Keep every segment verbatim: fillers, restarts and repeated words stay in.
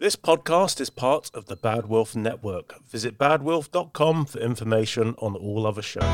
This podcast is part of the Bad Wolf Network. Visit bad wolf dot com for information on all other shows.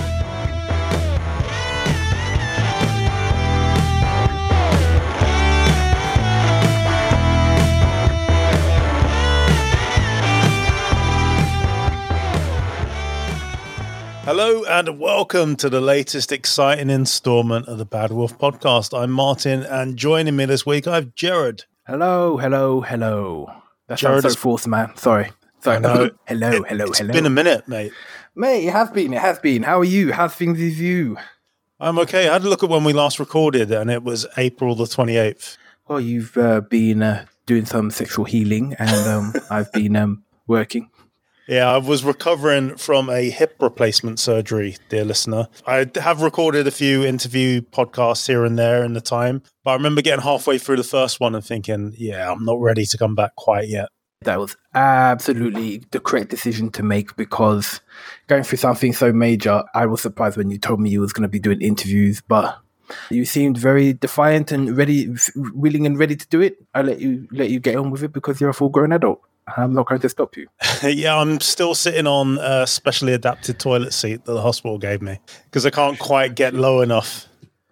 Hello and welcome to the latest exciting installment of the Bad Wolf podcast. I'm Martin, and joining me this week I have Jared. Hello, hello, hello. That Jared sounds is- so fourth, man. Sorry. Sorry. No, hello, it, hello, it's hello. been a minute, mate. Mate, it has been, it has been. How are you? How's things with you? I'm okay. I had a look at when we last recorded, and it was April the twenty-eighth. Well, you've uh, been uh, doing some sexual healing, and um, I've been um, working. Yeah, I was recovering from a hip replacement surgery, dear listener. I have recorded a few interview podcasts here and there in the time, but I remember getting halfway through the first one and thinking, yeah, I'm not ready to come back quite yet. That was absolutely the correct decision to make, because going through something so major, I was surprised when you told me you was going to be doing interviews, but you seemed very defiant and ready, willing and ready to do it. I let you let you get on with it because you're a full-grown adult. I'm not going to stop you. Yeah, I'm still sitting on a specially adapted toilet seat that the hospital gave me because I can't quite get low enough.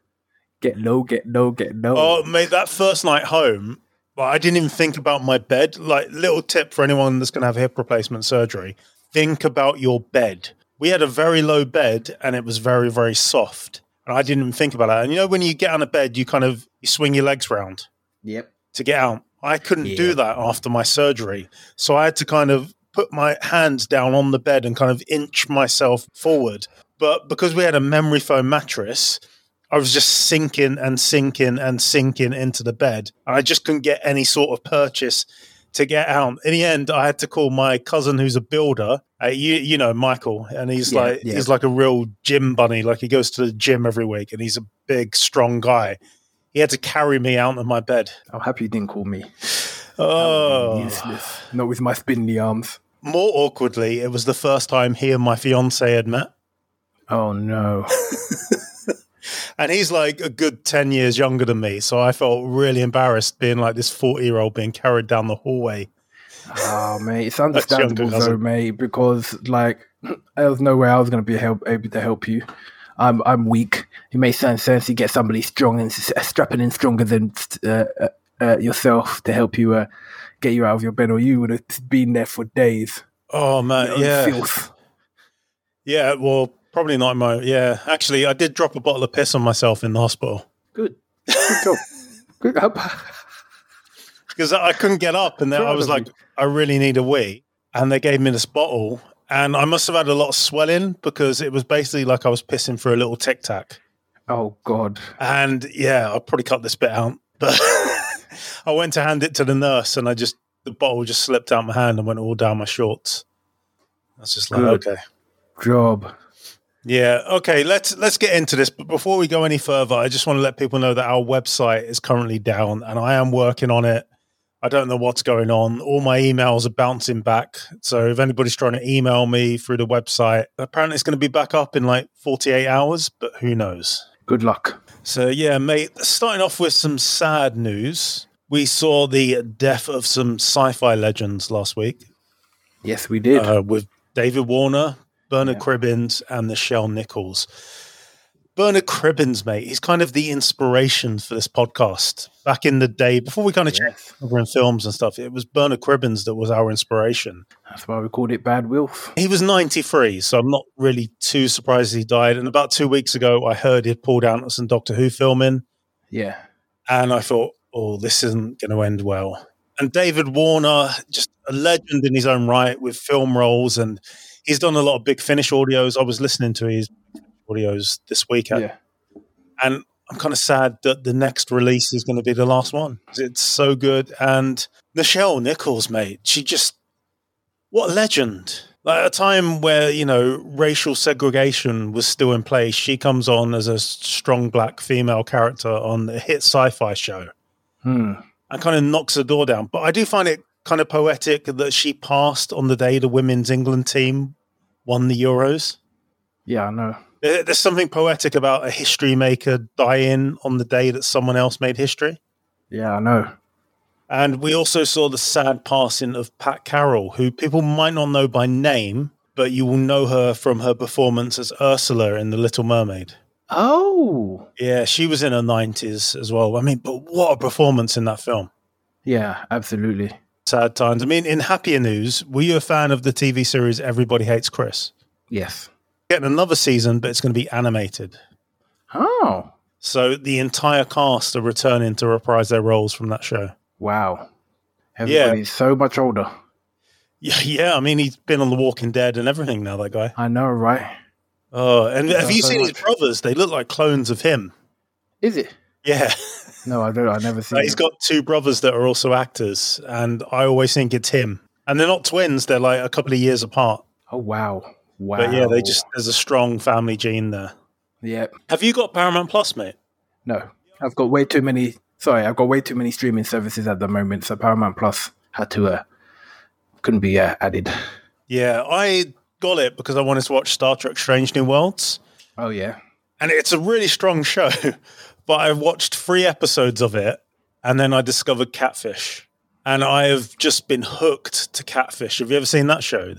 Get low, get low, get low. Oh, mate, that first night home, well, I didn't even think about my bed. Like, little tip for anyone that's going to have hip replacement surgery, think about your bed. We had a very low bed and it was very, very soft. And I didn't even think about that. And you know, when you get on a bed, you kind of you swing your legs round Yep. to get out. I couldn't Yeah. do that after my surgery. So I had to kind of put my hands down on the bed and kind of inch myself forward. But because we had a memory foam mattress, I was just sinking and sinking and sinking into the bed. I just couldn't get any sort of purchase to get out. In the end, I had to call my cousin who's a builder. Uh, you, you know, Michael, and he's Yeah, like yeah. he's like a real gym bunny. Like he goes to the gym every week, and he's a big, strong guy. He had to carry me out of my bed. I'm happy you didn't call me. Oh, Useless. Not with my spindly arms. more awkwardly, it was the first time he and my fiance had met. Oh, no. And he's like a good ten years younger than me. So I felt really embarrassed being like this forty-year-old being carried down the hallway. Oh, mate. It's younger understandable, though, cousin. mate, because, like, there was no way I was going to be help, able to help you. I'm I'm weak. It may sound sense you get somebody strong and s- strapping in stronger than uh, uh, uh, yourself to help you uh, get you out of your bed, or you would have been there for days. Oh, man. On Yeah. filth. Yeah. Well, probably not my. Yeah. Actually, I did drop a bottle of piss on myself in the hospital Good. Good job. Good job. because I couldn't get up. And then I Proud was of like, you. I really need a wee. And they gave me this bottle. And I must have had a lot of swelling because it was basically like I was pissing for a little Tic Tac. Oh, God. And yeah, I'll probably cut this bit out. But I went to hand it to the nurse and I just, the bottle just slipped out my hand and went all down my shorts. I was just like, Good. okay. Job. Yeah, okay, let's let's get into this. But before we go any further, I just want to let people know that our website is currently down and I am working on it. I don't know what's going on. All my emails are bouncing back. So if anybody's trying to email me through the website, apparently it's going to be back up in like forty-eight hours, but who knows? Good luck. So yeah, mate, starting off with some sad news. We saw the death of some sci-fi legends last week Yes, we did. uh, with David Warner, Bernard Yeah. Cribbins, and Nichelle Nichols. Bernard Cribbins, mate, he's kind of the inspiration for this podcast. Back in the day, before we kind of checked Yes. over in films and stuff, it was Bernard Cribbins that was our inspiration. That's why we called it Bad Wolf. He was ninety-three, so I'm not really too surprised he died. And about two weeks ago, I heard he'd pulled out some Doctor Who filming, Yeah. and I thought, oh, this isn't going to end well. And David Warner, just a legend in his own right with film roles, and he's done a lot of Big Finish audios. I was listening to his audios this weekend, Yeah. and I'm kind of sad that the next release is going to be the last one. It's so good. And Nichelle Nichols, mate, she just, what a legend. Like at a time where, you know, racial segregation was still in place, she comes on as a strong black female character on the hit sci-fi show Hmm. and kind of knocks the door down. But I do find it kind of poetic that she passed on the day the women's England team won the Euros. Yeah, I know. There- There's something poetic about a history maker dying on the day that someone else made history. Yeah, I know. And we also saw the sad passing of Pat Carroll, who people might not know by name, but you will know her from her performance as Ursula in The Little Mermaid. Oh. Yeah, she was in her nineties as well. I mean, but what a performance in that film. Yeah, absolutely. Sad times. I mean, in happier news, were you a fan of the T V series Everybody Hates Chris? Yes. Getting another season, but it's going to be animated. Oh. So the entire cast are returning to reprise their roles from that show. Wow. Everybody's yeah. so much older. Yeah, yeah. I mean, he's been on The Walking Dead and everything now, that guy. I know, right? Oh, and He's have you so seen much. his brothers? They look like clones of him. Is it? Yeah. No, I don't. I've never seen Like, he's it. got two brothers that are also actors, and I always think it's him. And they're not twins. They're like a couple of years apart. Oh, wow. Wow. But yeah, they just there's a strong family gene there. Yeah. Have you got Paramount Plus, mate? No. I've got way too many... Sorry, I've got way too many streaming services at the moment, so Paramount Plus had to... Uh, couldn't be uh, added. Yeah, I got it because I wanted to watch Star Trek Strange New Worlds. Oh, yeah. And it's a really strong show, but I watched three episodes of it, and then I discovered Catfish. And I have just been hooked to Catfish. Have you ever seen that show?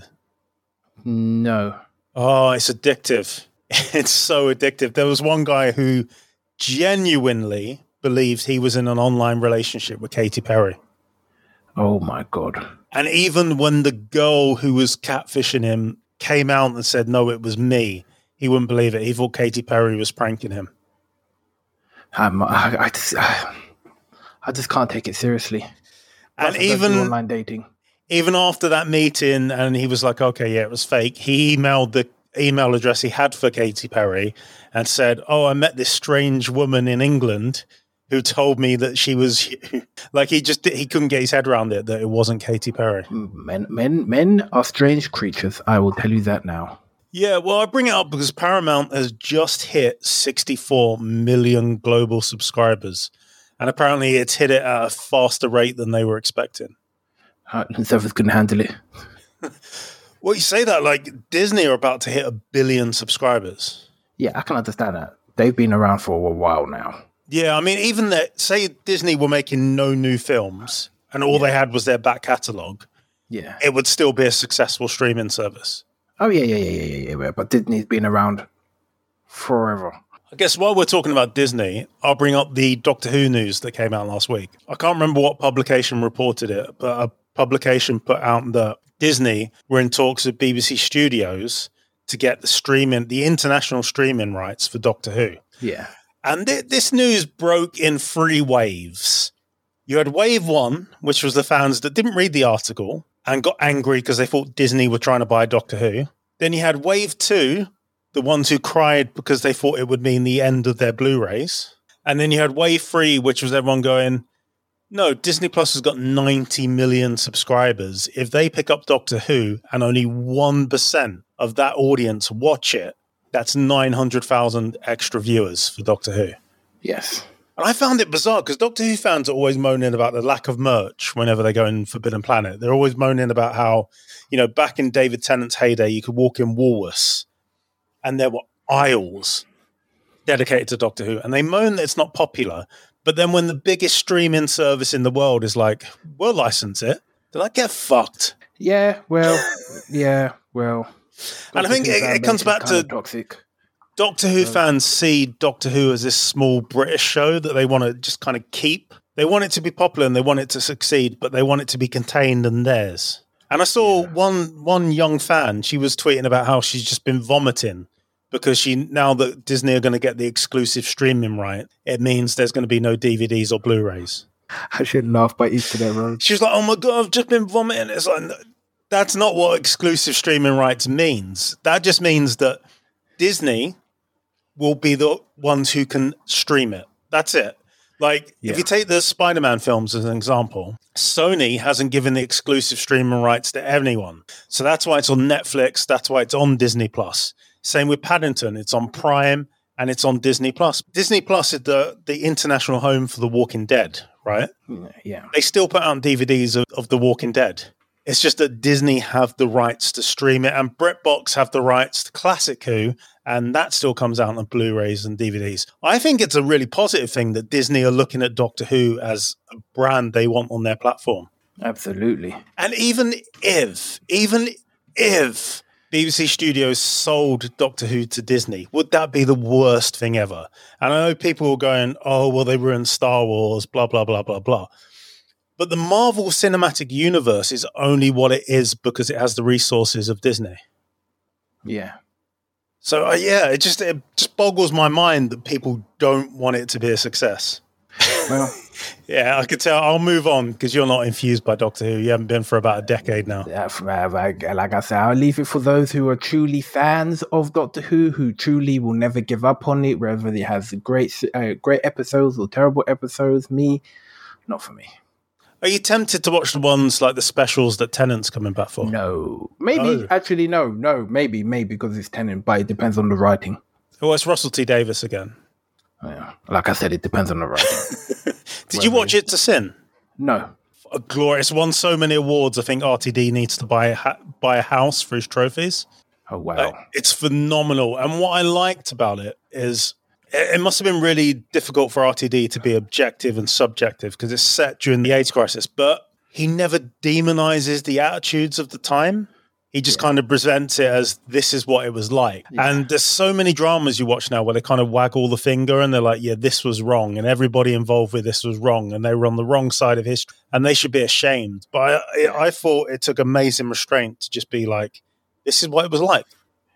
No. Oh, it's addictive. It's so addictive. There was one guy who genuinely believed he was in an online relationship with Katy Perry. Oh, my God. And even when the girl who was catfishing him came out and said, no, it was me, he wouldn't believe it. He thought Katy Perry was pranking him. Um, I, I, just, I just can't take it seriously. And That's even online dating. Even after that meeting, and he was like, okay, yeah, it was fake, he emailed the email address he had for Katy Perry and said, oh, I met this strange woman in England who told me that she was like, he just he couldn't get his head around it, that it wasn't Katy Perry. Men, men, men are strange creatures. I will tell you that now. Yeah, well, I bring it up because Paramount has just hit sixty-four million global subscribers. And apparently it's hit it at a faster rate than they were expecting. Uh, Service couldn't handle it. Well, you say that like Disney are about to hit a billion subscribers. Yeah, I can understand that. They've been around for a while now. Yeah, I mean, even that, say Disney were making no new films and all yeah. they had was their back catalogue, yeah, it would still be a successful streaming service. Oh, yeah, yeah, yeah, yeah, yeah, yeah. But Disney's been around forever. I guess while we're talking about Disney, I'll bring up the Doctor Who news that came out last week. I can't remember what publication reported it, but a publication put out that Disney were in talks with B B C Studios to get the streaming, the international streaming rights for Doctor Who. Yeah. And th- this news broke in three waves. You had wave one, which was the fans that didn't read the article and got angry because they thought Disney were trying to buy Doctor Who. Then you had wave two, the ones who cried because they thought it would mean the end of their Blu-rays. And then you had wave three, which was everyone going, no, Disney Plus has got ninety million subscribers. If they pick up Doctor Who and only one percent of that audience watch it, that's nine hundred thousand extra viewers for Doctor Who. Yes. And I found it bizarre because Doctor Who fans are always moaning about the lack of merch whenever they go in Forbidden Planet. They're always moaning about how, you know, back in David Tennant's heyday, you could walk in Woolworths and there were aisles dedicated to Doctor Who. And they moan that it's not popular. But then when the biggest streaming service in the world is like, we'll license it, they're like, get fucked. Yeah, well, yeah, well. And I think it, it comes back to toxic. Doctor Who fans see Doctor Who as this small British show that they want to just kind of keep. They want it to be popular and they want it to succeed, but they want it to be contained and theirs. And I saw yeah. one one young fan, she was tweeting about how she's just been vomiting because she now that Disney are going to get the exclusive streaming right, it means there's going to be no D V Ds or Blu-rays. I should laugh by each of them. She was like, oh my God, I've just been vomiting. It's like, that's not what exclusive streaming rights means. That just means that Disney will be the ones who can stream it. That's it. Like, yeah. if you take the Spider-Man films as an example, Sony hasn't given the exclusive streaming rights to anyone. So that's why it's on Netflix. That's why it's on Disney Plus. Same with Paddington. It's on Prime and it's on Disney Plus. Disney Plus is the, the international home for The Walking Dead, right? Yeah. They still put out D V Ds of, of The Walking Dead. It's just that Disney have the rights to stream it and BritBox have the rights to Classic Who And that still comes out on Blu-rays and D V Ds. I think it's a really positive thing that Disney are looking at Doctor Who as a brand they want on their platform. Absolutely. And even if, even if B B C Studios sold Doctor Who to Disney, would that be the worst thing ever? And I know people are going, oh, well, they ruined Star Wars, blah, blah, blah, blah, blah. But the Marvel Cinematic Universe is only what it is because it has the resources of Disney. Yeah. So, uh, yeah, it just it just boggles my mind that people don't want it to be a success. Well, yeah, I could tell. I'll move on because you're not infused by Doctor Who. You haven't been for about a decade now. Yeah, like, like I said, I'll leave it for those who are truly fans of Doctor Who, who truly will never give up on it, whether it has great, uh, great episodes or terrible episodes. Me, not for me. Are you tempted to watch the ones like the specials that Tennant's coming back for? No. Maybe, oh. actually, no, no, maybe, maybe because it's Tennant, but it depends on the writing. Oh, it's Russell T Davies again. Yeah. Like I said, it depends on the writing. Did Whether you watch It to Sin? No. A glorious, won so many awards. I think R T D needs to buy a, ha- buy a house for his trophies. Oh, wow. Uh, it's phenomenal. And what I liked about it is it must have been really difficult for R T D to be objective and subjective because it's set during the AIDS crisis, but he never demonizes the attitudes of the time. He just yeah. kind of presents it as this is what it was like. Yeah. And there's so many dramas you watch now where they kind of waggle the finger and they're like, yeah, this was wrong. And everybody involved with this was wrong. And they were on the wrong side of history and they should be ashamed. But I, I thought it took amazing restraint to just be like, this is what it was like.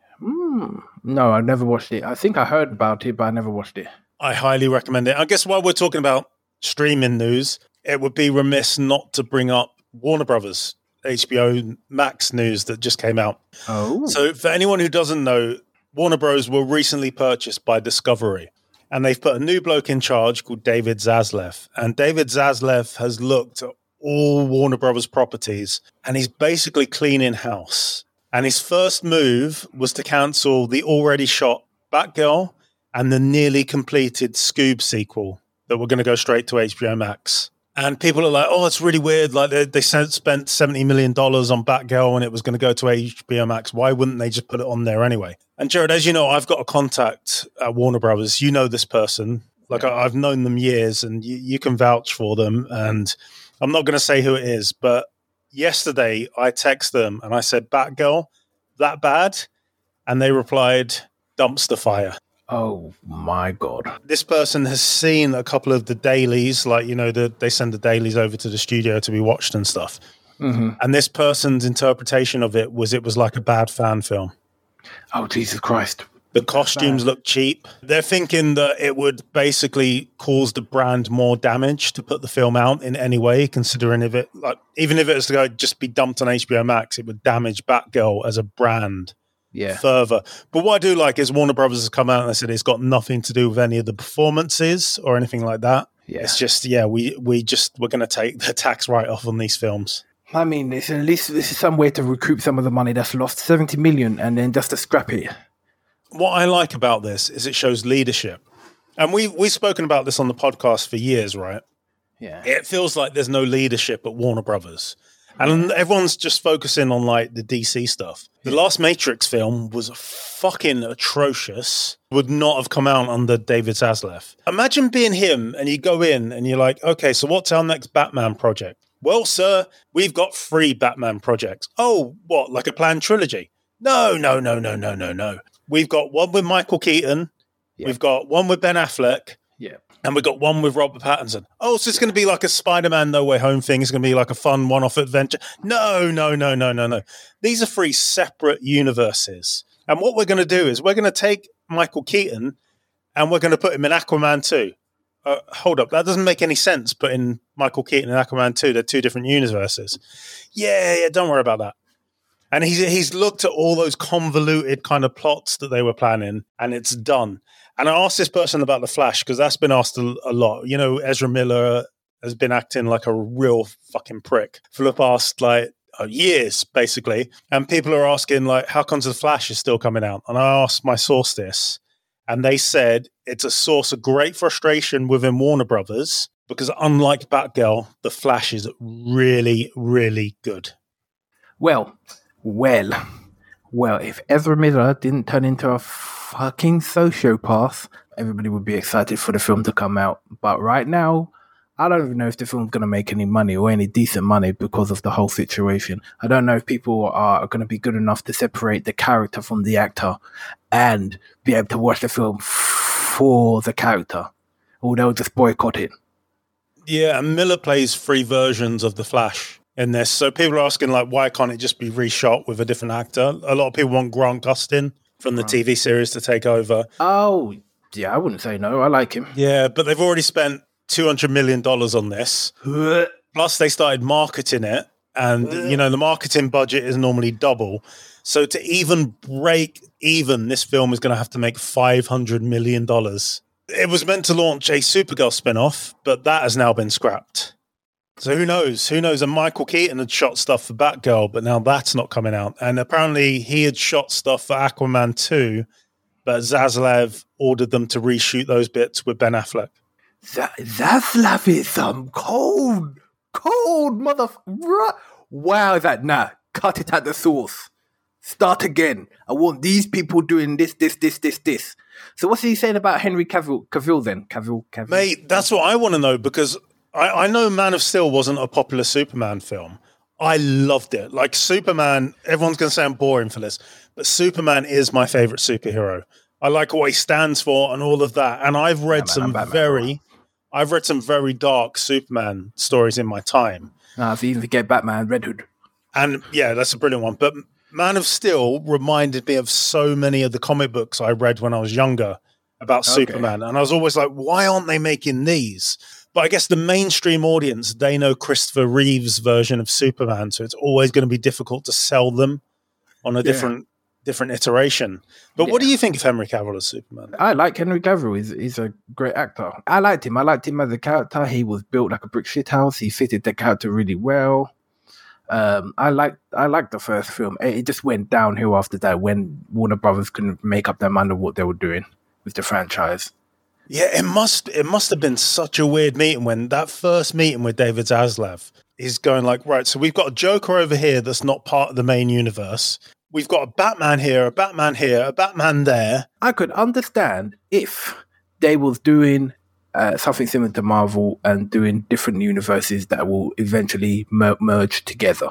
Mm. No, I never watched it. I think I heard about it, but I never watched it. I highly recommend it. I guess while we're talking about streaming news, it would be remiss not to bring up Warner Brothers, H B O Max news that just came out. Oh. So for anyone who doesn't know, Warner Bros. Were recently purchased by Discovery, and they've put a new bloke in charge called David Zaslav. And David Zaslav has looked at all Warner Brothers properties, and he's basically cleaning house. And his first move was to cancel the already shot Batgirl and the nearly completed Scoob sequel that were going to go straight to H B O Max. And people are like, oh, it's really weird. Like they, they spent seventy million dollars on Batgirl and it was going to go to H B O Max. Why wouldn't they just put it on there anyway? And Jared, as you know, I've got a contact at Warner Brothers. You know this person. Like yeah. I, I've known them years and you, you can vouch for them. And I'm not going to say who it is, but yesterday I texted them and I said, Batgirl, that bad? And they replied, dumpster fire. Oh my God. This person has seen a couple of the dailies, like, you know, the, they send the dailies over to the studio to be watched and stuff. Mm-hmm. And this person's interpretation of it was it was like a bad fan film. Oh, Jesus Christ. The costumes look cheap. They're thinking that it would basically cause the brand more damage to put the film out in any way, considering if it, like, even if it was to go just be dumped on H B O Max, it would damage Batgirl as a brand. Yeah. Further. But what I do like is Warner Brothers has come out and they said it's got nothing to do with any of the performances or anything like that. Yeah. It's just, yeah, we, we just, we're going to take the tax write-off on these films. I mean, it's at least this is some way to recoup some of the money that's lost, seventy million, and then just to scrap it. What I like about this is it shows leadership. And we, we've spoken about this on the podcast for years, right? Yeah. It feels like there's no leadership at Warner Brothers. And everyone's just focusing on like the D C stuff. The last Matrix film was fucking atrocious. Would not have come out under David Zaslav. Imagine being him and you go in and you're like, okay, so what's our next Batman project? Well, sir, we've got three Batman projects. Oh, what, like a planned trilogy? No, no, no, no, no, no, no. We've got one with Michael Keaton. Yeah. We've got one with Ben Affleck. Yeah. And we got one with Robert Pattinson. Oh, so it's going to be like a Spider-Man No Way Home thing. It's going to be like a fun one-off adventure. No, no, no, no, no, no. These are three separate universes. And what we're going to do is we're going to take Michael Keaton and we're going to put him in Aquaman two. Uh, hold up. That doesn't make any sense, putting Michael Keaton in Aquaman two. They're two different universes. Yeah, yeah, don't worry about that. And he's, he's looked at all those convoluted kind of plots that they were planning, and it's done. And I asked this person about The Flash, because that's been asked a, a lot. You know, Ezra Miller has been acting like a real fucking prick for the past, like, uh, years, basically. And people are asking, like, how comes The Flash is still coming out? And I asked my source this, and they said it's a source of great frustration within Warner Brothers, because unlike Batgirl, The Flash is really, really good. Well, well, Well, if Ezra Miller didn't turn into a fucking sociopath, everybody would be excited for the film to come out. But right now, I don't even know if the film's going to make any money or any decent money because of the whole situation. I don't know if people are going to be good enough to separate the character from the actor and be able to watch the film for the character, or they'll just boycott it. Yeah, and Miller plays three versions of The Flash in this. So people are asking, like, why can't it just be reshot with a different actor? A lot of people want Grant Gustin from the T V series to take over. Oh, yeah, I wouldn't say no. I like him. Yeah, but they've already spent two hundred million dollars on this. Plus, they started marketing it. And, you know, the marketing budget is normally double. So to even break even, this film is going to have to make five hundred million dollars. It was meant to launch a Supergirl spin-off, but that has now been scrapped. So who knows? Who knows? And Michael Keaton had shot stuff for Batgirl, but now that's not coming out. And apparently he had shot stuff for Aquaman two, but Zaslav ordered them to reshoot those bits with Ben Affleck. Z- Zaslav is some cold, cold motherfucker. Wow, that, nah, cut it at the source. Start again. I want these people doing this, this, this, this, this. So what's he saying about Henry Cavill, Cavill then? Cavill, Cavill. Mate, that's what I want to know, because I, I know Man of Steel wasn't a popular Superman film. I loved it. Like, Superman, everyone's going to say I'm boring for this, but Superman is my favorite superhero. I like what he stands for and all of that. And I've read yeah, man, some very, I've read some very dark Superman stories in my time. Nah, if you even forget Batman, Red Hood. And yeah, that's a brilliant one. But Man of Steel reminded me of so many of the comic books I read when I was younger about okay. Superman. And I was always like, why aren't they making these? But I guess the mainstream audience, they know Christopher Reeve's version of Superman. So it's always going to be difficult to sell them on a yeah. different different iteration. But yeah. what do you think of Henry Cavill as Superman? I like Henry Cavill. He's, he's a great actor. I liked him. I liked him as a character. He was built like a brick shithouse. He fitted the character really well. Um, I like I liked the first film. It just went downhill after that when Warner Brothers couldn't make up their mind of what they were doing with the franchise. Yeah, it must it must have been such a weird meeting when that first meeting with David Zaslav is going like, right, so we've got a Joker over here that's not part of the main universe. We've got a Batman here, a Batman here, a Batman there. I could understand if they was doing Uh, something similar to Marvel and doing different universes that will eventually mer- merge together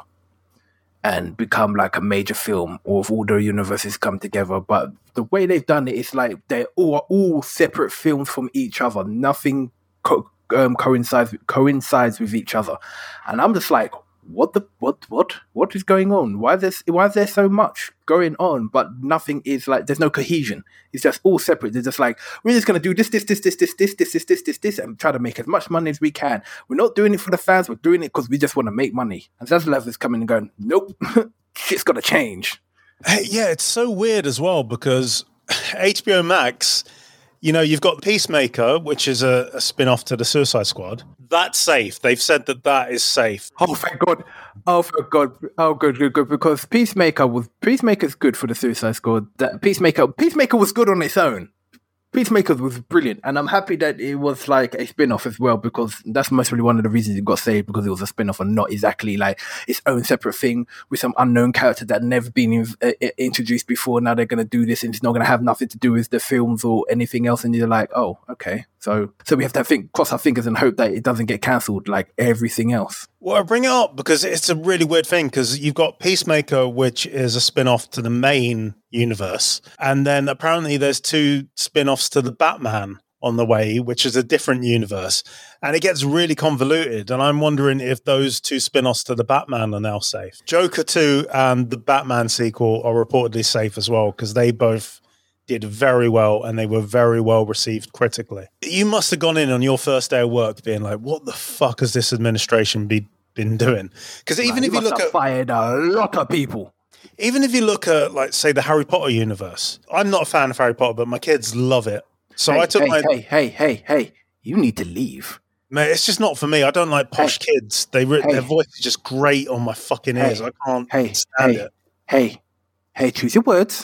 and become like a major film, or if all the universes come together. But the way they've done it is like they're all, all separate films from each other. Nothing co- um, coincides coincides with each other, and I'm just like, what the what what what is going on? Why there's why is there so much going on, but nothing is like, there's no cohesion. It's just all separate. They're just like, we're just gonna do this, this, this, this, this, this, this, this, this, this, this, and try to make as much money as we can. We're not doing it for the fans. We're doing it because we just want to make money. And Zaslav is coming and going, nope, shit's gotta change. Hey, yeah, it's so weird as well because H B O Max, you know, you've got Peacemaker, which is a, a spin-off to the Suicide Squad. That's safe. They've said that that is safe. Oh, thank God. Oh, thank God. Oh, good, good, good. Because Peacemaker was Peacemaker's good for the Suicide Squad. That Peacemaker, Peacemaker was good on its own. Peacemaker was brilliant, and I'm happy that it was like a spin-off as well, because that's mostly one of the reasons it got saved, because it was a spin-off and not exactly like its own separate thing with some unknown character that never been in, uh, introduced before. Now they're going to do this, and it's not going to have nothing to do with the films or anything else. And you're like, oh, okay. So, so we have to think, cross our fingers and hope that it doesn't get cancelled like everything else. Well, I bring it up because it's a really weird thing, because you've got Peacemaker, which is a spin-off to the main universe, and then apparently there's two spin-offs to the Batman on the way, which is a different universe, and it gets really convoluted, and I'm wondering if those two spin-offs to the Batman are now safe. Joker two and the Batman sequel are reportedly safe as well, because they both did very well, and they were very well received critically. You must have gone in on your first day of work being like, what the fuck has this administration be, been doing? Because even Man, if you look at... fired a lot of people. Even if you look at, like, say, the Harry Potter universe, I'm not a fan of Harry Potter, but my kids love it. So hey, I took hey, my... Hey, hey, hey, hey, you need to leave. Mate, it's just not for me. I don't like posh hey, kids. They re- hey, Their voice is just great on my fucking ears. Hey, I can't hey, stand hey, it. Hey, hey, choose your words.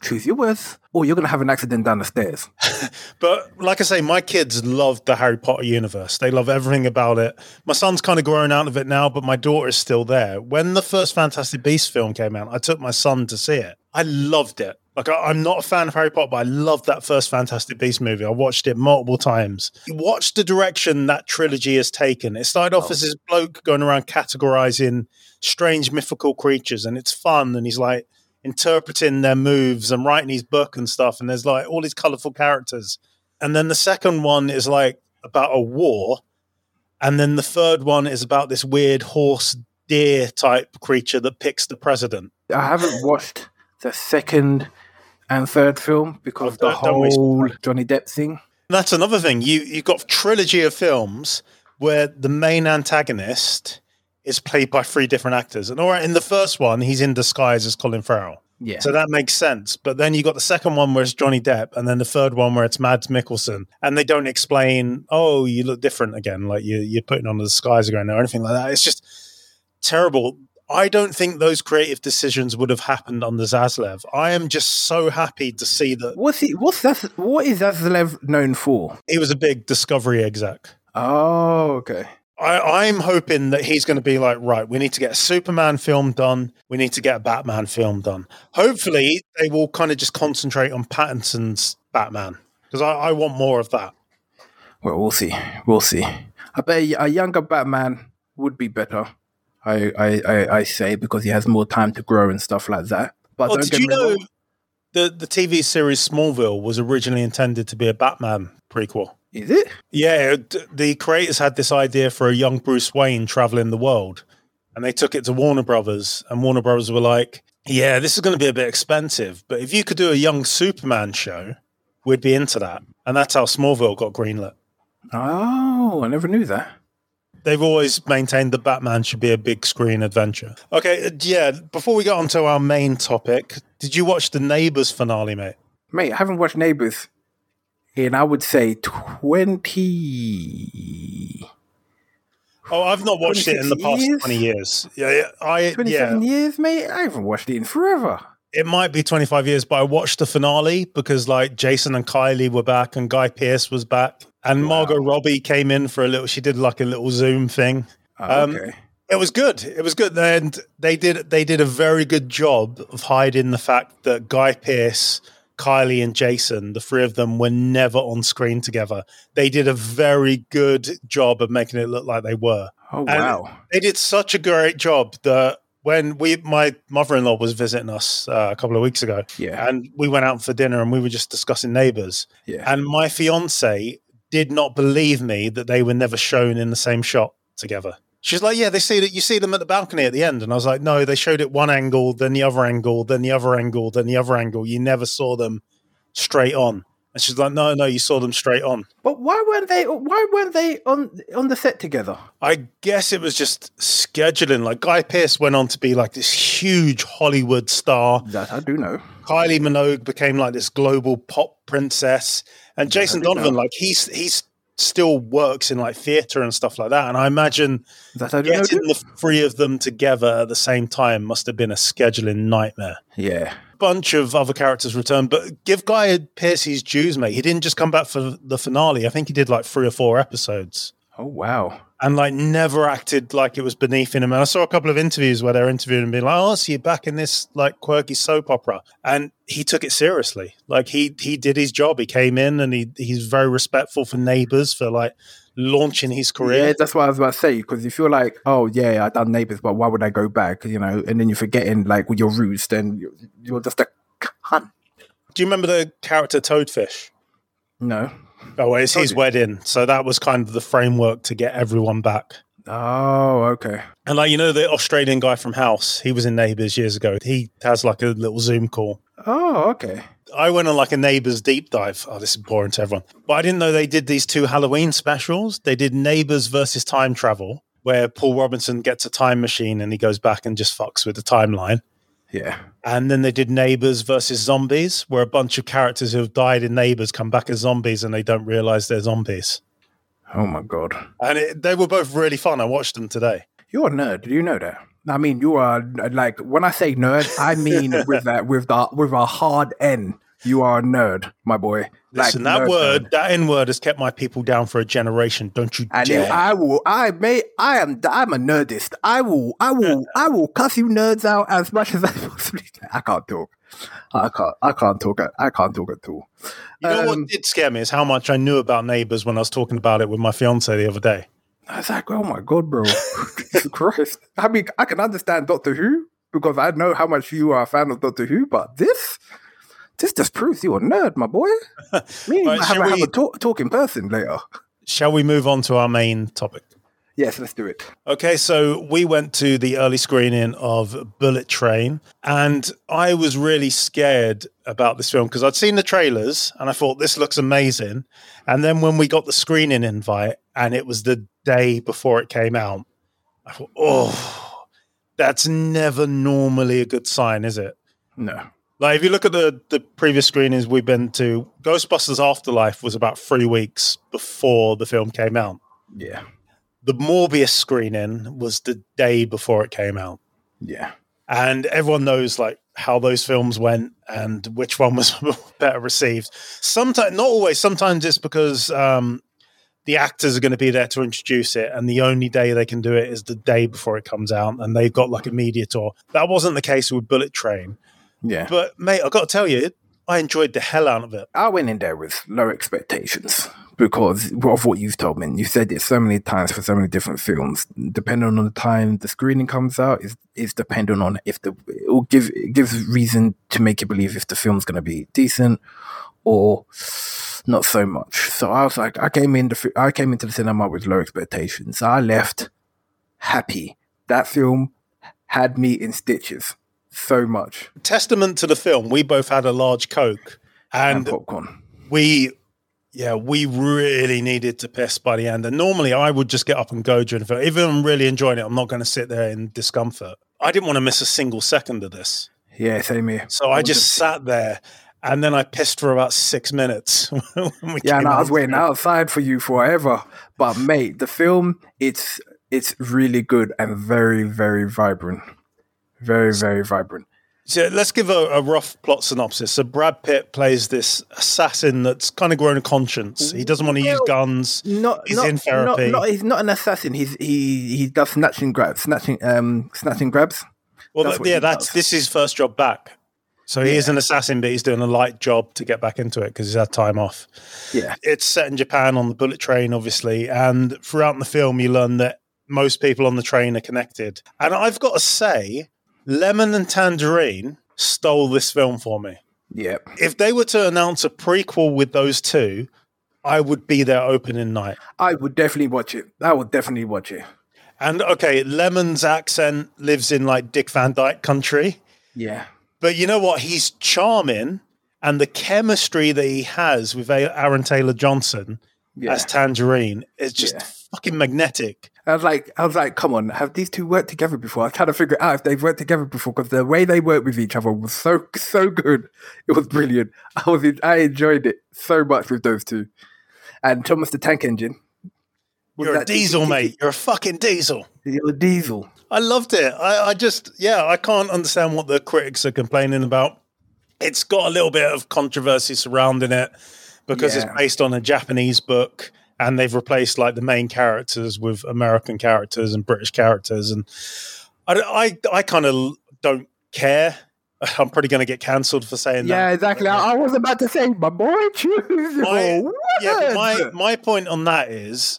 choose your words, or you're going to have an accident down the stairs. But like I say, my kids love the Harry Potter universe. They love everything about it. My son's kind of grown out of it now, but my daughter is still there. When the first Fantastic Beasts film came out, I took my son to see it. I loved it. Like, I, I'm not a fan of Harry Potter, but I loved that first Fantastic Beasts movie. I watched it multiple times. You watch the direction that trilogy has taken. It started off oh. as this bloke going around categorizing strange mythical creatures, and it's fun, and he's like interpreting their moves and writing his book and stuff, and there's like all these colorful characters. And then the second one is like about a war, and then the third one is about this weird horse deer type creature that picks the president. I haven't watched the second and third film because oh, the whole Johnny Depp thing. That's another thing. You you've got a trilogy of films where the main antagonist is played by three different actors. And all right, in the first one, he's in disguise as Colin Farrell. Yeah. So that makes sense. But then you got the second one where it's Johnny Depp, and then the third one where it's Mads Mikkelsen. And they don't explain, oh, you look different again, like you, you're putting on the disguise again or anything like that. It's just terrible. I don't think those creative decisions would have happened under Zaslav. I am just so happy to see that. What's he? What's that? What is Zaslav known for? He was a big Discovery exec. Oh, okay. I, I'm hoping that he's going to be like, right, we need to get a Superman film done. We need to get a Batman film done. Hopefully, they will kind of just concentrate on Pattinson's Batman, because I, I want more of that. Well, we'll see. We'll see. I bet a younger Batman would be better. I, I, I, I say, because he has more time to grow and stuff like that. But well, don't did you know wrong. the, the T V series Smallville was originally intended to be a Batman prequel? Is it? Yeah, the creators had this idea for a young Bruce Wayne traveling the world, and they took it to Warner Brothers, and Warner Brothers were like, yeah, this is going to be a bit expensive, but if you could do a young Superman show, we'd be into that. And that's how Smallville got greenlit. Oh, I never knew that. They've always maintained that Batman should be a big screen adventure. Okay, yeah, before we get on to our main topic, did you watch the Neighbours finale, mate? Mate, I haven't watched Neighbours in, I would say, twenty... Oh, I've not watched it in the past years? twenty years. Yeah, yeah, I, twenty-seven yeah. years, mate? I haven't watched it in forever. It might be twenty-five years, but I watched the finale because, like, Jason and Kylie were back and Guy Pearce was back. And Margot wow. Robbie came in for a little, she did like a little Zoom thing. Oh, okay. Um, it was good. It was good. And they did, they did a very good job of hiding the fact that Guy Pearce, Kylie and Jason, the three of them, were never on screen together. They did a very good job of making it look like they were. Oh, wow. And they did such a great job that when we, my mother-in-law was visiting us uh, a couple of weeks ago, yeah, and we went out for dinner and we were just discussing Neighbours. Yeah. And my fiance did not believe me that they were never shown in the same shot together. She's like, yeah, they see that you see them at the balcony at the end. And I was like, no, they showed it one angle, then the other angle, then the other angle, then the other angle. You never saw them straight on. And she's like, no, no, you saw them straight on. But why weren't they? Why weren't they on on the set together? I guess it was just scheduling. Like, Guy Pearce went on to be like this huge Hollywood star. That I do know. Kylie Minogue became like this global pop princess, and Jason Donovan, know. like he's he's still works in like theater and stuff like that. And I imagine that I do getting know. the three of them together at the same time must have been a scheduling nightmare. Yeah. Bunch of other characters returned, but give Guy Pearce his dues, mate. He didn't just come back for the finale. I think he did like three or four episodes. Oh, wow. And like never acted like it was beneath him. And I saw a couple of interviews where they're interviewing him being like, oh, so you're back in this like quirky soap opera. And he took it seriously. Like he he did his job. He came in and he he's very respectful for Neighbours for like launching his career. Yeah, that's what I was about to say. Because if you're like, oh yeah, I done Neighbours, but why would I go back? You know, and then you're forgetting like with your roots, then you're, you're just a cunt. Do you remember the character Toadfish? No. Oh, well, it's his wedding. So that was kind of the framework to get everyone back. Oh, okay. And like, you know, the Australian guy from House, he was in Neighbours years ago. He has like a little Zoom call. Oh, okay. I went on like a Neighbours deep dive. Oh, this is boring to everyone. But I didn't know they did these two Halloween specials. They did Neighbours versus Time Travel, where Paul Robinson gets a time machine and he goes back and just fucks with the timeline. Yeah. And then they did Neighbours versus Zombies, where a bunch of characters who have died in Neighbours come back as zombies and they don't realise they're zombies. Oh, my God. And it, they were both really fun. I watched them today. You're a nerd. Do you know that? I mean, you are like when I say nerd, I mean with that with the with a hard N. You are a nerd, my boy. Listen, like that nerd, word, nerd. that N word has kept my people down for a generation. Don't you And dare. if I will, I may, I am, I'm a nerdist. I will, I will, I will cuss you nerds out as much as I possibly can. I can't talk. I can't, I can't talk. I can't talk at all. You know um, what did scare me is how much I knew about Neighbours when I was talking about it with my fiance the other day. I was like, oh my God, bro. Jesus Christ. I mean, I can understand Doctor Who because I know how much you are a fan of Doctor Who, but this, this just proves you're a nerd, my boy. Me and you Right, might have, shall a- have we- a talk, talk in person later. Shall we move on to our main topic? Yes, let's do it. Okay, so we went to the early screening of Bullet Train, and I was really scared about this film because I'd seen the trailers and I thought this looks amazing. And then when we got the screening invite and it was the day before it came out, I thought, oh, that's never normally a good sign, is it? No. Like, if you look at the, the previous screenings we've been to, Ghostbusters Afterlife was about three weeks before the film came out. Yeah. The Morbius screening was the day before it came out. Yeah. And everyone knows like how those films went and which one was better received. Sometimes, not always, sometimes it's because um, the actors are going to be there to introduce it, and the only day they can do it is the day before it comes out, and they've got like a media tour. That wasn't the case with Bullet Train. Yeah. But mate, I've got to tell you, I enjoyed the hell out of it. I went in there with low expectations because of what you've told me. You've said it so many times for so many different films. Depending on the time the screening comes out, is is dependent on if the it will give it gives reason to make you believe if the film's going to be decent or not so much. So I was like, I came in the I came into the cinema with low expectations. I left happy. That film had me in stitches so much. Testament to the film, we both had a large Coke, and, And popcorn. we, yeah, we really needed to piss by the end. And normally I would just get up and go during the film. Even if I'm really enjoying it, I'm not going to sit there in discomfort. I didn't want to miss a single second of this. Yeah, same here. So I just sat there, and then I pissed for about six minutes. when we Yeah, came no, I was out. waiting outside for you forever. But mate, the film, it's it's really good and very, very vibrant. Very, very vibrant. So let's give a, a rough plot synopsis. So Brad Pitt plays this assassin that's kind of grown a conscience. He doesn't want to use Well, guns. Not, He's not, in therapy. Not, not, he's not an assassin. He's he he does snatching grabs, snatching um snatching grabs. Well, That's th- what yeah, he that's does. this is his first job back. So he is an assassin, but he's doing a light job to get back into it because he's had time off. Yeah, It's set in Japan on the bullet train, obviously, and throughout the film, you learn that most people on the train are connected. And I've got to say, Lemon and Tangerine stole this film for me. yeah. If they were to announce a prequel with those two, I would be there opening night. I would definitely watch it. I would definitely watch it. And okay, Lemon's accent lives in like Dick Van Dyke country. Yeah, But you know what? He's charming, and the chemistry that he has with A- Aaron Taylor Johnson yeah. as Tangerine is just Yeah. fucking magnetic. I was like, I was like, come on, have these two worked together before? I was trying to figure out if they've worked together before because the way they worked with each other was so so good. It was brilliant. I was I enjoyed it so much with those two. And Thomas the Tank Engine. was You're a that- diesel, mate. You're a fucking diesel. You're a diesel. I loved it. I, I just, yeah, I can't understand what the critics are complaining about. It's got a little bit of controversy surrounding it because Yeah. it's based on a Japanese book, and they've replaced like the main characters with American characters and British characters. And I, I, I kind of don't care. I'm probably going to get cancelled for saying Yeah, that. exactly. I, I was about to say, my boy, choose your My- Yeah, but my, words. my point on that is,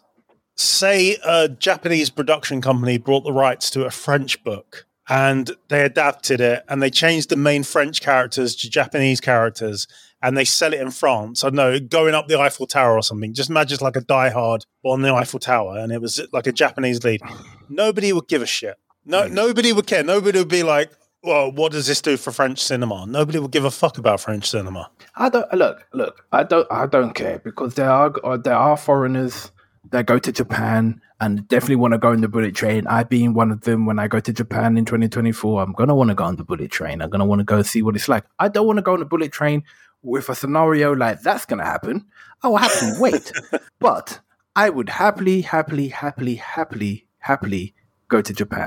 say a Japanese production company brought the rights to a French book and they adapted it and they changed the main French characters to Japanese characters and they sell it in France. I don't know, going up the Eiffel Tower or something. Just imagine it's like a Die Hard on the Eiffel Tower and it was like a Japanese lead. Nobody would give a shit. No, nobody would care. Nobody would be like, well, what does this do for French cinema? Nobody would give a fuck about French cinema. I don't look. Look, I don't. I don't care because there are uh, there are foreigners that go to Japan and definitely want to go on the bullet train. I being one of them. When I go to Japan in twenty twenty-four, I'm gonna want to go on the bullet train. I'm gonna want to go see what it's like. I don't want to go on the bullet train with a scenario like that's gonna happen. I will happily wait, but I would happily, happily, happily, happily, happily go to Japan.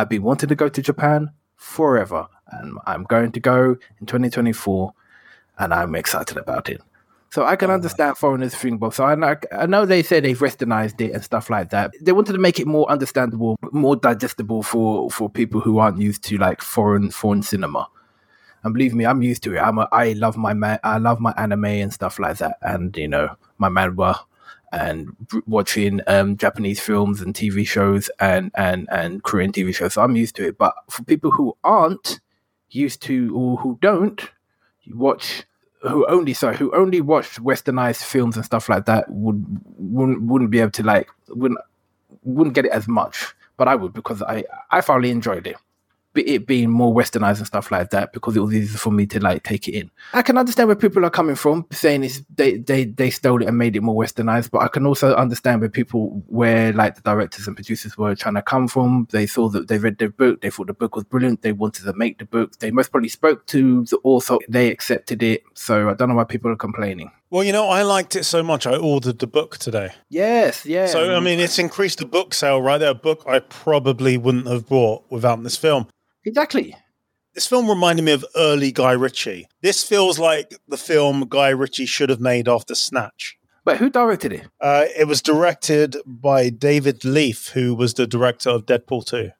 I've been wanting to go to Japan forever, and I'm going to go in twenty twenty-four, and I'm excited about it. So I can understand foreigners think, but so I know, I know they say they've westernized it and stuff like that. They wanted to make it more understandable, more digestible for, for people who aren't used to like foreign foreign cinema. And believe me, I'm used to it. I'm a, I love my ma- I love my anime and stuff like that, and you know my manhwa, and watching um, Japanese films and T V shows and, and and Korean T V shows. So I'm used to it. But for people who aren't used to or who don't watch. Who only sorry, who only watched westernized films and stuff like that would wouldn't wouldn't be able to like wouldn't wouldn't get it as much, but I would because I I thoroughly enjoyed it. Be it being more westernized and stuff like that because it was easy for me to like take it in. I can understand where people are coming from, saying it's they they they stole it and made it more westernized, but I can also understand where people where like the directors and producers were trying to come from. They saw that they read the book, they thought the book was brilliant, they wanted to make the book. They most probably spoke to the author, they accepted it. So I don't know why people are complaining. Well, you know, I liked it so much, I ordered the book today. Yes, yeah. So, I mean, it's increased the book sale right there. A book I probably wouldn't have bought without this film. Exactly. This film reminded me of early Guy Ritchie. This feels like the film Guy Ritchie should have made after Snatch. But who directed it? Uh, it was directed by David Leaf, who was the director of Deadpool two.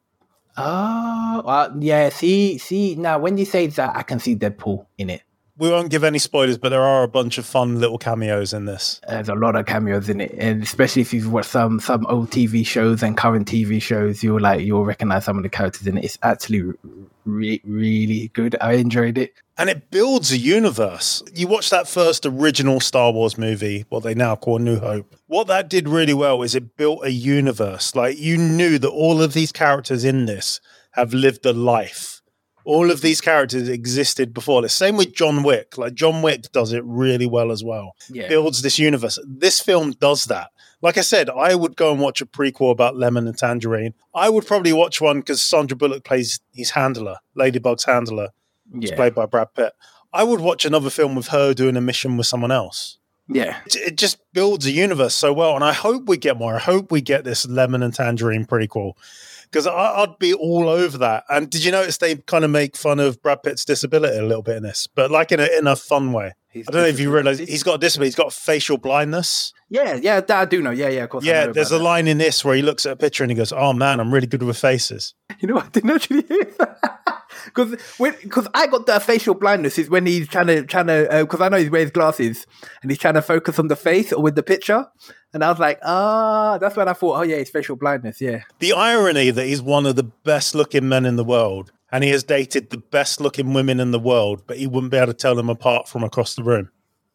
Oh, uh, yeah. See, see. Now, when you say that, I can see Deadpool in it. We won't give any spoilers, but there are a bunch of fun little cameos in this. There's a lot of cameos in it, and especially if you've watched some some old T V shows and current T V shows, you'll like you'll recognize some of the characters in it. It's actually re- really good. I enjoyed it, and it builds a universe. You watch that first original Star Wars movie, what they now call New Hope. What that did really well is it built a universe. Like you knew that all of these characters in this have lived a life. All of these characters existed before this. Same with John Wick. Like John Wick does it really well as well. Yeah. Builds this universe. This film does that. Like I said, I would go and watch a prequel about Lemon and Tangerine. I would probably watch one because Sandra Bullock plays his handler, Ladybug's handler. It's yeah. played by Brad Pitt. I would watch another film with her doing a mission with someone else. Yeah. It, it just builds a universe so well. And I hope we get more. I hope we get this Lemon and Tangerine prequel. Because I'd be all over that. And did you notice they kind of make fun of Brad Pitt's disability a little bit in this, but like in a in a fun way? He's I don't know if you realize he's got a disability. He's got facial blindness. Yeah, yeah, that I do know. Yeah, yeah, of course. Yeah, there's a that. line in this where he looks at a picture and he goes, "Oh man, I'm really good with faces." You know, I didn't actually hear that. Because when because I got the facial blindness is when he's trying to trying to because uh, I know he wears glasses and he's trying to focus on the face or with the picture, and I was like, ah, that's when I thought, oh yeah, it's facial blindness. Yeah. The irony that he's one of the best looking men in the world and he has dated the best looking women in the world, but he wouldn't be able to tell them apart from across the room.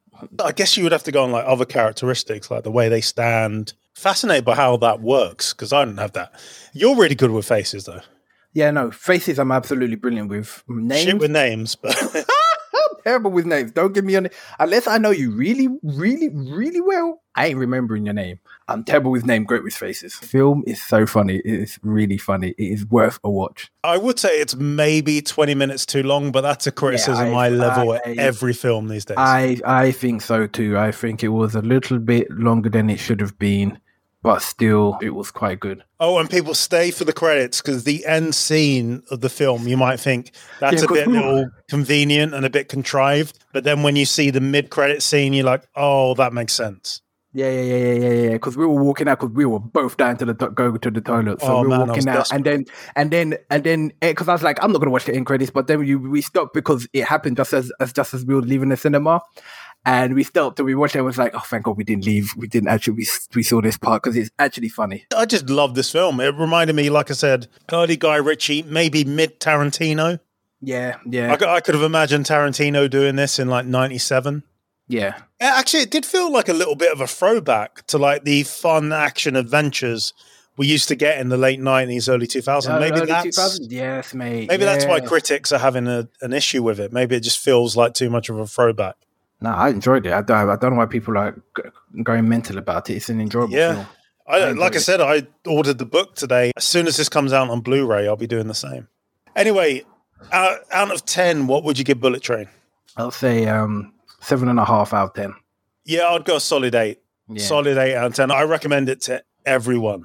I guess you would have to go on like other characteristics, like the way they stand. Fascinated by how that works because I don't have that. You're really good with faces, though. Yeah, no, faces I'm absolutely brilliant with. Names? Shit with names, but... I'm terrible with names. Don't give me a name. Unless I know you really, really, really well, I ain't remembering your name. I'm terrible with name, great with faces. Film is so funny. It is really funny. It is worth a watch. I would say it's maybe twenty minutes too long, but that's a criticism yeah, I, I level I, at every film these days. I, I think so too. I think it was a little bit longer than it should have been. But still, it was quite good. Oh, and people stay for the credits because the end scene of the film, you might think that's yeah, a bit little convenient and a bit contrived. But then when you see the mid-credit scene, you're like, oh, that makes sense. Yeah, yeah, yeah, yeah, yeah, yeah. Because we were walking out because we were both down to the to- go to the toilet. So oh, we were man, walking out, desperate. and then and then and then because I was like, I'm not gonna watch the end credits. But then we we stopped because it happened just as, as just as we were leaving the cinema. And we stopped and we watched it and was like, oh, thank God we didn't leave. We didn't actually, we, we saw this part because it's actually funny. I just love this film. It reminded me, like I said, early Guy Ritchie, maybe mid Tarantino. Yeah, yeah. I, I could have imagined Tarantino doing this in like ninety-seven. Yeah. Actually, it did feel like a little bit of a throwback to like the fun action adventures we used to get in the late nineties, early two thousands. Uh, maybe early that's two thousands? Yes, mate. Maybe yeah. that's why critics are having a, an issue with it. Maybe it just feels like too much of a throwback. No, I enjoyed it. I don't, I don't know why people are going mental about it. It's an enjoyable yeah. film. I, I like I said, I ordered the book today. As soon as this comes out on Blu-ray, I'll be doing the same. Anyway, out, out of ten, what would you give Bullet Train? I'll say um, seven and a half out of ten. Yeah, I'd go a solid eight. Yeah. Solid eight out of ten. I recommend it to everyone.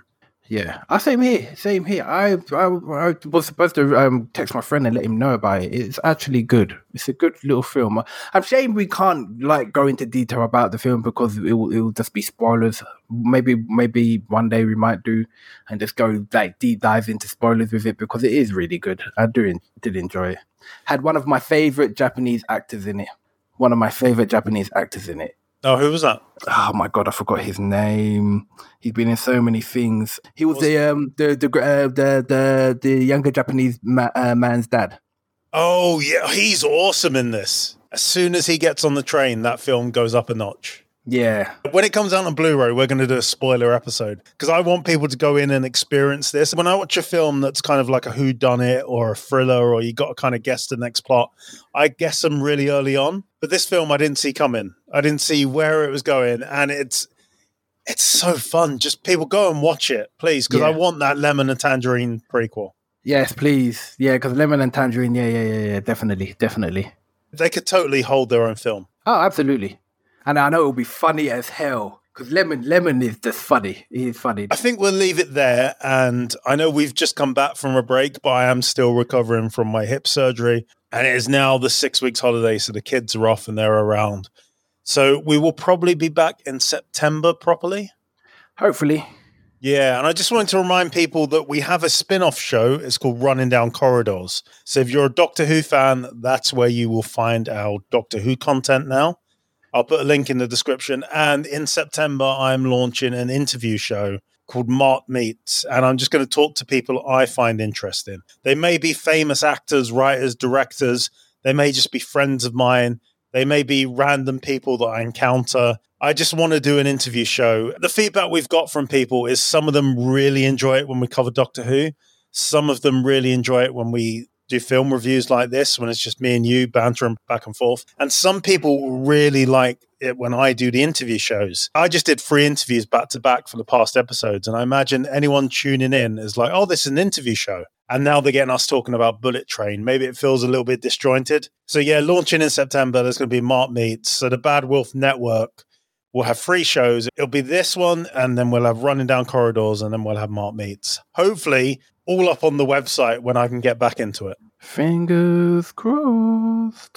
Yeah, I same here, same here. I, I I was supposed to um text my friend and let him know about it. It's actually good. It's a good little film. I'm ashamed we can't like go into detail about the film because it will, it will just be spoilers. Maybe maybe one day we might do and just go like deep dive into spoilers with it because it is really good. I do did enjoy it. Had one of my favorite Japanese actors in it. One of my favorite Japanese actors in it. Oh, who was that? Oh my god, I forgot his name. He's been in so many things. He was, was the um the the uh, the the the younger Japanese ma- uh, man's dad. Oh yeah, he's awesome in this. As soon as he gets on the train, that film goes up a notch. Yeah. When it comes out on Blu-ray, we're going to do a spoiler episode because I want people to go in and experience this. When I watch a film that's kind of like a whodunit or a thriller, or you got to kind of guess the next plot, I guess them really early on. But this film, I didn't see coming. I didn't see where it was going, and it's it's so fun. Just people go and watch it, please, because yeah. I want that Lemon and Tangerine prequel. Yes, please. Yeah, because Lemon and Tangerine, yeah, yeah, yeah, yeah, definitely, definitely. They could totally hold their own film. Oh, absolutely. And I know it'll be funny as hell because Lemon, Lemon is just funny. He's funny. I think we'll leave it there. And I know we've just come back from a break, but I am still recovering from my hip surgery. And it is now the six weeks holiday, so the kids are off and they're around. So we will probably be back in September properly. Hopefully. Yeah, and I just wanted to remind people that we have a spin-off show. It's called Running Down Corridors. So if you're a Doctor Who fan, that's where you will find our Doctor Who content now. I'll put a link in the description. And in September, I'm launching an interview show called Mart Meets. And I'm just going to talk to people I find interesting. They may be famous actors, writers, directors. They may just be friends of mine. They may be random people that I encounter. I just want to do an interview show. The feedback we've got from people is some of them really enjoy it when we cover Doctor Who. Some of them really enjoy it when we do film reviews like this, when it's just me and you bantering back and forth. And some people really like it when I do the interview shows. I just did three interviews back to back for the past episodes. And I imagine anyone tuning in is like, oh, this is an interview show. And now they're getting us talking about Bullet Train. Maybe it feels a little bit disjointed. So yeah, launching in September, there's going to be Mart Meets. So the Bad Wolf Network will have three shows. It'll be this one, and then we'll have Running Down Corridors, and then we'll have Mart Meets. Hopefully, all up on the website when I can get back into it. Fingers crossed.